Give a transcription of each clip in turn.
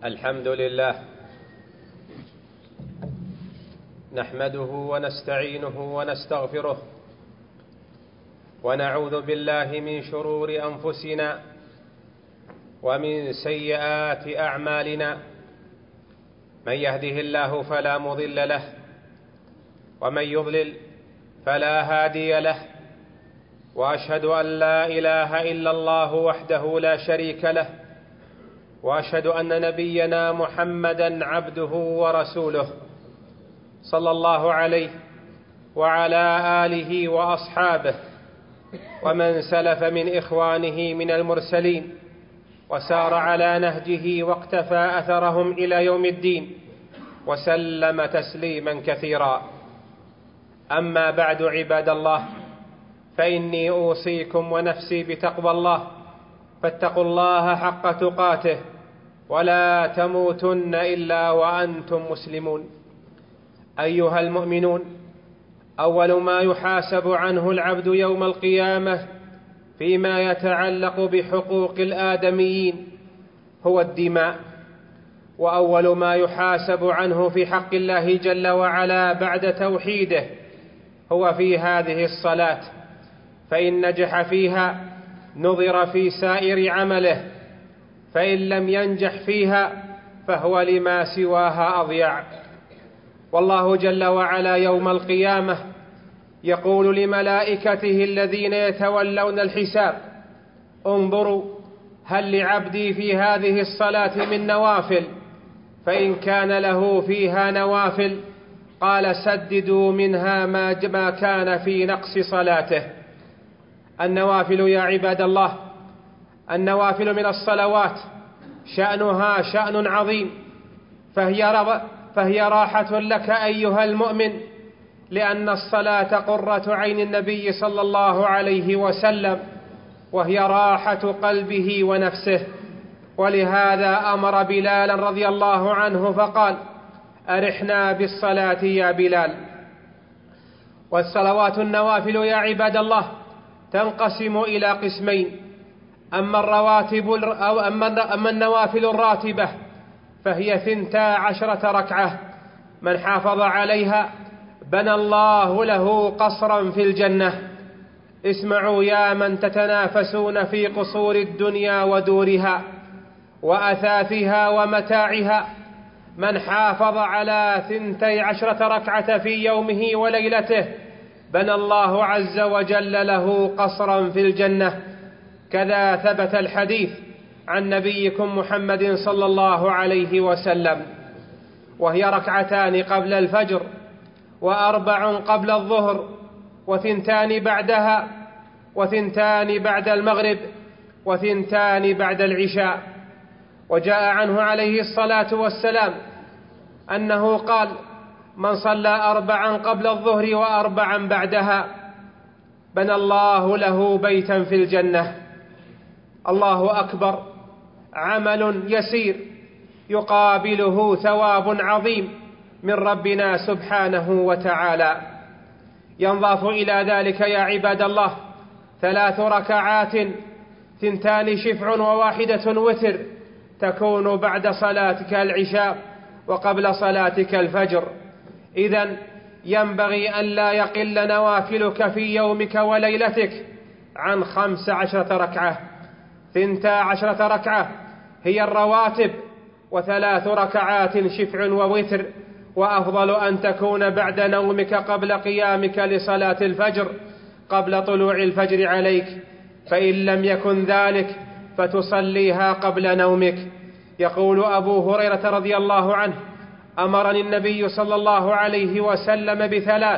الحمد لله نحمده ونستعينه ونستغفره ونعوذ بالله من شرور أنفسنا ومن سيئات أعمالنا. من يهده الله فلا مضل له ومن يضلل فلا هادي له، وأشهد أن لا إله إلا الله وحده لا شريك له، وأشهد أن نبينا محمدًا عبده ورسوله صلى الله عليه وعلى آله وأصحابه ومن سلف من إخوانه من المرسلين وسار على نهجه واقتفى أثرهم إلى يوم الدين وسلم تسليما كثيرا. أما بعد، عباد الله، فإني أوصيكم ونفسي بتقوى الله، فاتقوا الله حق تقاته ولا تموتن إلا وأنتم مسلمون. أيها المؤمنون، أول ما يحاسب عنه العبد يوم القيامة فيما يتعلق بحقوق الآدميين هو الدماء، وأول ما يحاسب عنه في حق الله جل وعلا بعد توحيده هو في هذه الصلاة، فإن نجح فيها نظر في سائر عمله، فإن لم ينجح فيها فهو لما سواها أضيع. والله جل وعلا يوم القيامة يقول لملائكته الذين يتولون الحساب: انظروا هل لعبدي في هذه الصلاة من نوافل؟ فإن كان له فيها نوافل قال سددوا منها ما كان في نقص صلاته. النوافل يا عباد الله، النوافل من الصلوات شأنها شأن عظيم، فهي راحة لك أيها المؤمن، لأن الصلاة قرة عين النبي صلى الله عليه وسلم، وهي راحة قلبه ونفسه. ولهذا أمر بلالا رضي الله عنه فقال: أرحنا بالصلاة يا بلال. والصلوات النوافل يا عباد الله تنقسم إلى قسمين: أما النوافل الراتبة فهي 12 ركعة، من حافظ عليها بنى الله له قصرا في الجنة. اسمعوا يا من تتنافسون في قصور الدنيا ودورها وأثاثها ومتاعها، من حافظ على 12 ركعة في يومه وليلته بنى الله عز وجل له قصرا في الجنة. كذا ثبت الحديث عن نبيكم محمد صلى الله عليه وسلم، وهي 2 قبل الفجر، 4 قبل الظهر، 2 بعدها، 2 بعد المغرب، 2 بعد العشاء. وجاء عنه عليه الصلاة والسلام أنه قال: من صلى 4 قبل الظهر و4 بعدها بنى الله له بيتا في الجنة. الله أكبر، عمل يسير يقابله ثواب عظيم من ربنا سبحانه وتعالى. ينضاف إلى ذلك يا عباد الله 3 ركعات، 2 شفع و1 وتر، تكون بعد صلاتك العشاء وقبل صلاتك الفجر. إذن ينبغي أن لا يقل نوافلك في يومك وليلتك عن 15 ركعة. 12 ركعة هي الرواتب، و3 ركعات شفع ووتر، وأفضل أن تكون بعد نومك قبل قيامك لصلاة الفجر قبل طلوع الفجر عليك، فإن لم يكن ذلك فتصليها قبل نومك. يقول أبو هريرة رضي الله عنه: أمرني النبي صلى الله عليه وسلم ب3: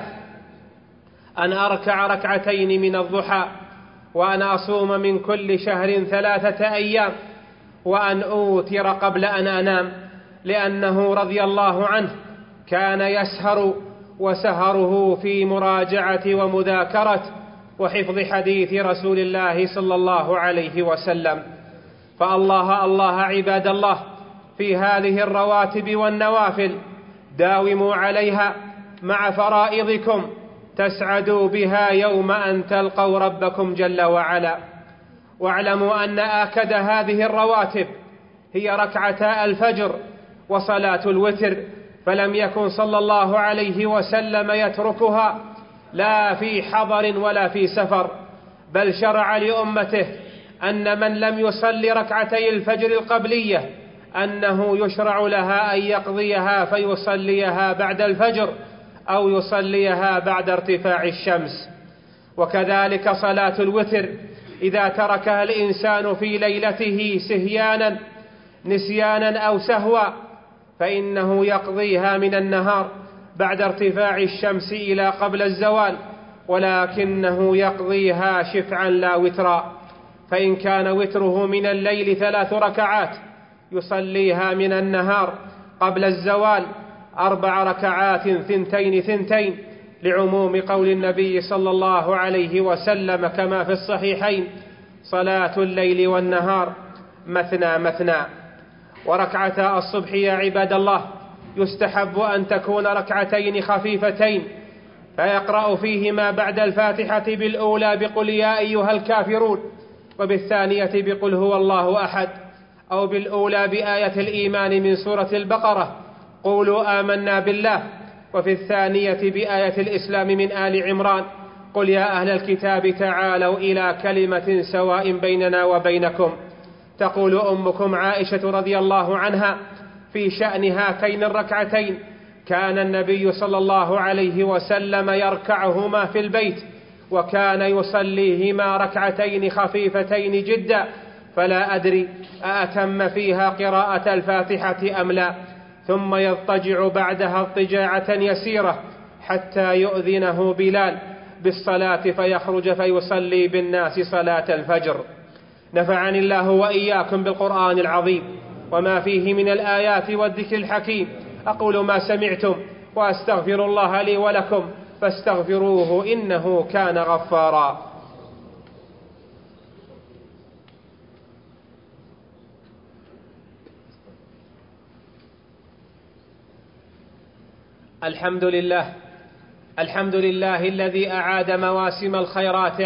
أن أركع 2 من الضحى، وأن أصوم من كل شهر 3 أيام، وأن أوتر قبل أن أنام، لأنه رضي الله عنه كان يسهر، وسهره في مراجعة ومذاكرة وحفظ حديث رسول الله صلى الله عليه وسلم. فالله عباد الله في هذه الرواتب والنوافل، داوموا عليها مع فرائضكم تسعدوا بها يوم أن تلقوا ربكم جل وعلا. واعلموا أن آكد هذه الرواتب هي ركعتا الفجر وصلاة الوتر، فلم يكن صلى الله عليه وسلم يتركها لا في حضر ولا في سفر، بل شرع لأمته أن من لم يصلي ركعتي الفجر القبلية أنه يشرع لها أن يقضيها فيصليها بعد الفجر أو يصليها بعد ارتفاع الشمس. وكذلك صلاة الوتر إذا تركها الإنسان في ليلته سهيانا نسيانا أو سهوا فإنه يقضيها من النهار بعد ارتفاع الشمس إلى قبل الزوال، ولكنه يقضيها شفعا لا وترا، فإن كان وتره من الليل 3 ركعات يصليها من النهار قبل الزوال 4 ركعات 2 لعموم قول النبي صلى الله عليه وسلم كما في الصحيحين: صلاة الليل والنهار مثنى مثنى. وركعتا الصبح يا عباد الله يستحب أن تكون ركعتين خفيفتين، فيقرأ فيهما بعد الفاتحة بالأولى بقل يا أيها الكافرون، وبالثانية بقل هو الله أحد، أو بالأولى بآية الإيمان من سورة البقرة قولوا آمنا بالله، وفي الثانية بآية الإسلام من آل عمران قل يا أهل الكتاب تعالوا إلى كلمة سواء بيننا وبينكم. تقول أمكم عائشة رضي الله عنها في شأن هاتين الركعتين: كان النبي صلى الله عليه وسلم يركعهما في البيت، وكان يصليهما ركعتين خفيفتين جدا، فلا أدري أأتم فيها قراءة الفاتحة أم لا، ثم يضطجع بعدها اضطجاعة يسيرة حتى يؤذنه بلال بالصلاة فيخرج فيصلي بالناس صلاة الفجر. نفعني الله وإياكم بالقرآن العظيم وما فيه من الآيات والذكر الحكيم. أقول ما سمعتم وأستغفر الله لي ولكم فاستغفروه إنه كان غفارا. الحمد لله الذي أعاد مواسم الخيرات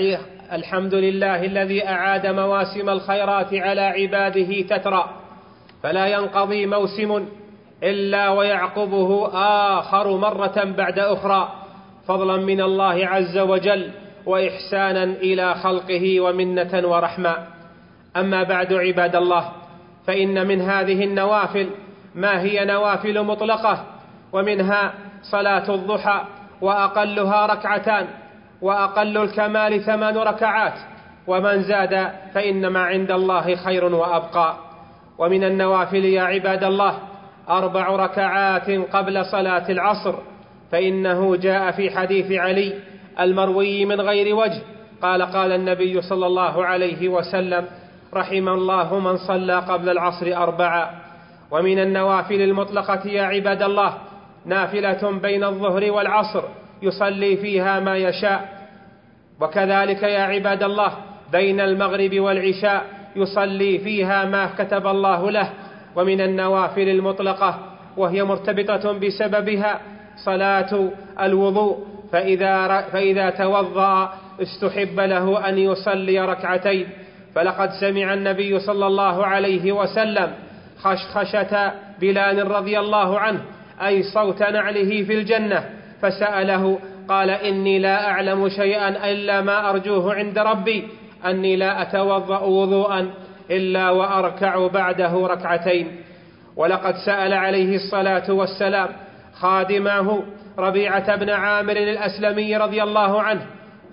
على عباده تترى، فلا ينقضي موسم إلا ويعقبه آخر مرة بعد أخرى، فضلا من الله عز وجل وإحسانا إلى خلقه ومنة ورحمة. أما بعد عباد الله، فإن من هذه النوافل ما هي نوافل مطلقة، ومنها صلاة الضحى وأقلها 2 ركعات، وأقل الكمال 8 ركعات، ومن زاد فإنما عند الله خير وأبقى. ومن النوافل يا عباد الله 4 ركعات قبل صلاة العصر، فإنه جاء في حديث علي المروي من غير وجه قال النبي صلى الله عليه وسلم: رحم الله من صلى قبل العصر 4. ومن النوافل المطلقة يا عباد الله نافلة بين الظهر والعصر يصلي فيها ما يشاء، وكذلك يا عباد الله بين المغرب والعشاء يصلي فيها ما كتب الله له. ومن النوافل المطلقة وهي مرتبطة بسببها صلاة الوضوء، فإذا توضأ استحب له أن يصلي 2 ركعتين، فلقد سمع النبي صلى الله عليه وسلم خشخشة بلال رضي الله عنه، أي صوت نعله في الجنة، فسأله قال: إني لا أعلم شيئا إلا ما أرجوه عند ربي، أني لا أتوضأ وضوءا إلا وأركع بعده 2 ركعتين. ولقد سأل عليه الصلاة والسلام خادمه ربيعة بن عامر الأسلمي رضي الله عنه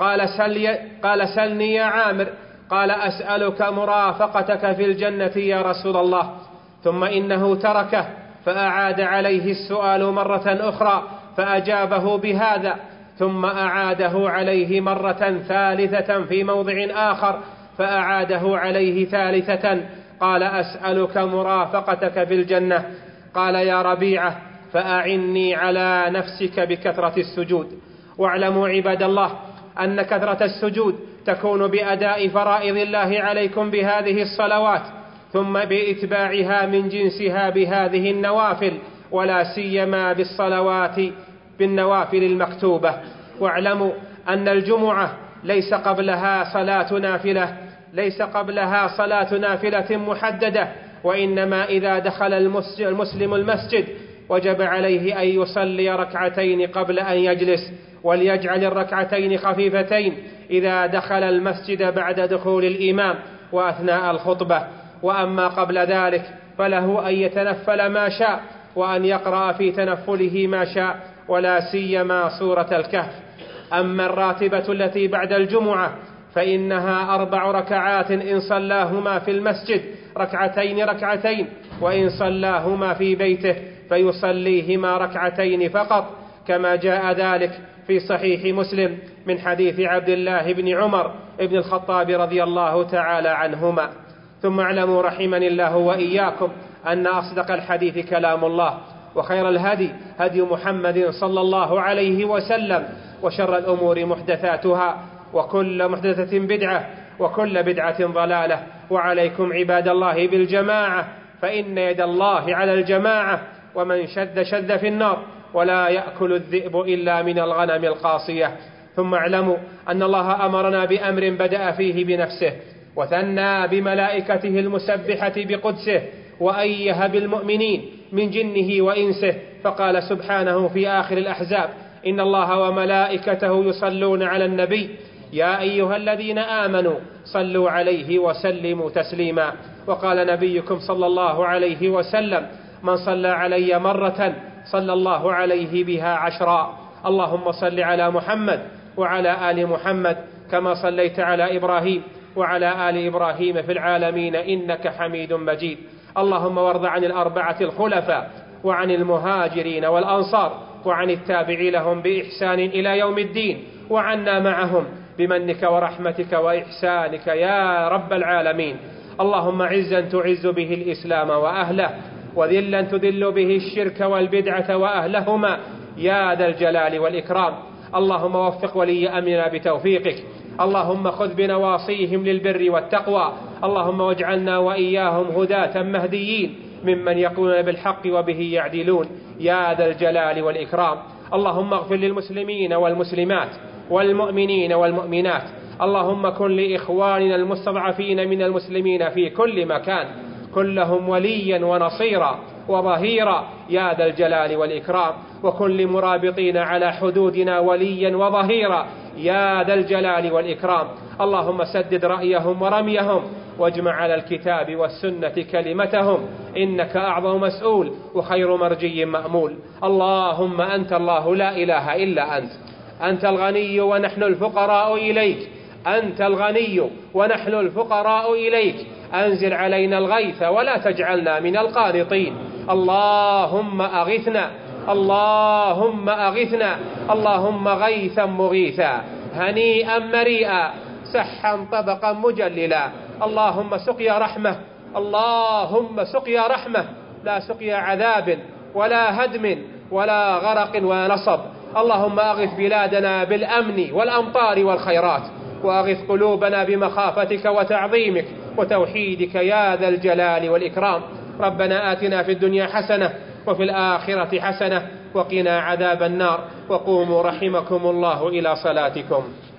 قال: سلني يا عامر. قال: أسألك مرافقتك في الجنة يا رسول الله. ثم إنه تركه فأعاد عليه السؤال مرة أخرى فأجابه بهذا، ثم أعاده عليه مرة ثالثة في موضع آخر فأعاده عليه ثالثة، قال: أسألك مرافقتك في الجنة. قال: يا ربيعة فأعني على نفسك بكثرة السجود. واعلموا عباد الله أن كثرة السجود تكون بأداء فرائض الله عليكم بهذه الصلوات، ثم بإتباعها من جنسها بهذه النوافل، ولا سيما بالنوافل المكتوبة. واعلموا أن الجمعة ليس قبلها صلاة نافلة محددة، وإنما إذا دخل المسلم المسجد وجب عليه أن يصلي ركعتين قبل أن يجلس، وليجعل الركعتين خفيفتين إذا دخل المسجد بعد دخول الإمام وأثناء الخطبة. وأما قبل ذلك فله أن يتنفل ما شاء، وأن يقرأ في تنفله ما شاء، ولا سيما سورة الكهف. أما الراتبة التي بعد الجمعة فإنها 4 ركعات إن صلاهما في المسجد ركعتين، وإن صلاهما في بيته فيصليهما ركعتين فقط، كما جاء ذلك في صحيح مسلم من حديث عبد الله بن عمر بن الخطاب رضي الله تعالى عنهما. ثم اعلموا رحمني الله وإياكم أن أصدق الحديث كلام الله، وخير الهدي هدي محمد صلى الله عليه وسلم، وشر الأمور محدثاتها، وكل محدثة بدعة، وكل بدعة ضلالة. وعليكم عباد الله بالجماعة، فإن يد الله على الجماعة، ومن شد في النار، ولا يأكل الذئب إلا من الغنم القاصية. ثم اعلموا أن الله أمرنا بأمر بدأ فيه بنفسه، وثنى بملائكته المسبحة بقدسه، وأيه بالمؤمنين من جنه وإنسه، فقال سبحانه في آخر الأحزاب: إن الله وملائكته يصلون على النبي يا أيها الذين آمنوا صلوا عليه وسلموا تسليما. وقال نبيكم صلى الله عليه وسلم: من صلى علي مرة صلى الله عليه بها 10. اللهم صل على محمد وعلى آل محمد كما صليت على إبراهيم وعلى آل إبراهيم في العالمين إنك حميد مجيد. اللهم وارض عن الأربعة الخلفاء، وعن المهاجرين والأنصار، وعن التابعي لهم بإحسان إلى يوم الدين، وعنا معهم بمنك ورحمتك وإحسانك يا رب العالمين. اللهم عزا تعز به الإسلام وأهله، وذلا تذل به الشرك والبدعة وأهلهما يا ذا الجلال والإكرام. اللهم وفق ولي أمرنا بتوفيقك، اللهم خذ بنواصيهم للبر والتقوى، اللهم واجعلنا وإياهم هداة مهديين ممن يقولون بالحق وبه يعدلون يا ذا الجلال والإكرام. اللهم اغفر للمسلمين والمسلمات والمؤمنين والمؤمنات. اللهم كن لإخواننا المستضعفين من المسلمين في كل مكان، كن لهم وليا ونصيرا وظهيرا يا ذا الجلال والإكرام، وكن لمرابطين على حدودنا وليا وظهيرا يا ذا الجلال والإكرام. اللهم سدد رأيهم ورميهم، واجمع على الكتاب والسنة كلمتهم، إنك أعظم مسؤول وخير مرجي مأمول. اللهم أنت الله لا إله إلا أنت، أنت الغني ونحن الفقراء إليك، أنت الغني ونحن الفقراء إليك، أنزل علينا الغيث ولا تجعلنا من القانطين. اللهم أغثنا، اللهم أغثنا، اللهم غيثا مغيثا، هنيئا مريئا، سحا طبقا مجللا. اللهم سقيا رحمة، اللهم سقيا رحمة، لا سقيا عذاب ولا هدم ولا غرق ولا نصب. اللهم أغث بلادنا بالأمن والأمطار والخيرات، وأغث قلوبنا بمخافتك وتعظيمك وتوحيدك يا ذا الجلال والإكرام. ربنا آتنا في الدنيا حسنة وفي الآخرة حسنة وقنا عذاب النار. وقوموا رحمكم الله إلى صلاتكم.